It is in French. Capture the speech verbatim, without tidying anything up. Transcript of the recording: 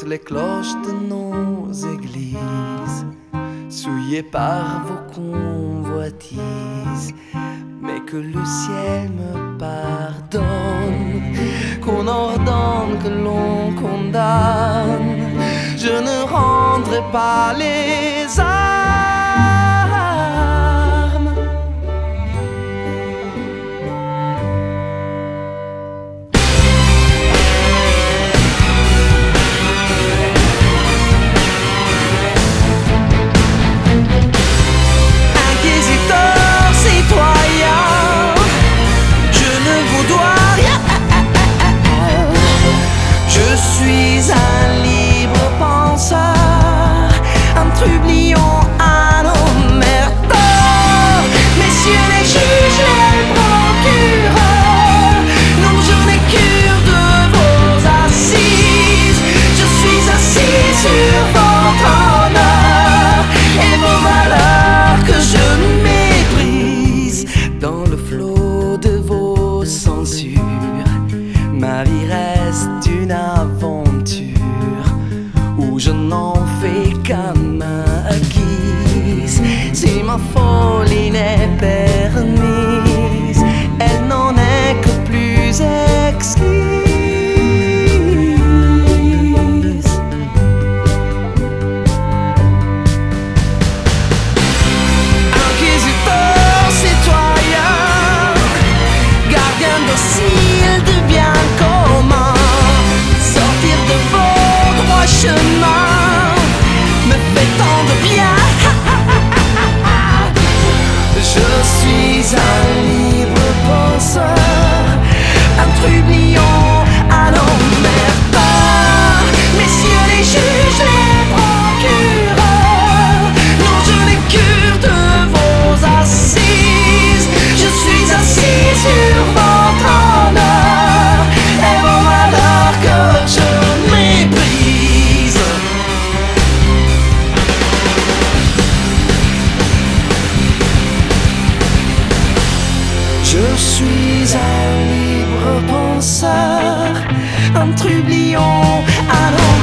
les cloches de nos églises, souillées par vos convoitises, mais que le ciel me pardonne, qu'on ordonne, que l'on condamne, je ne rendrai pas les armes. Ma vie reste une aventure où je n'en fais qu'à ma guise. Si ma folie n'est permise, elle n'en est que plus exquise. Inquisiteur, citoyen, gardien docile du bien commun, sortir de vos droits chemins me fait tant de bien. Je suis un libre penseur, un trublion à l'emmerdeur. Messieurs les juges, les procureurs, non, je n'ai cure de vos assises. Je suis assis sur votre honneur et vos valeurs que je méprise. Je suis un libre penseur, un trublion à l'envers.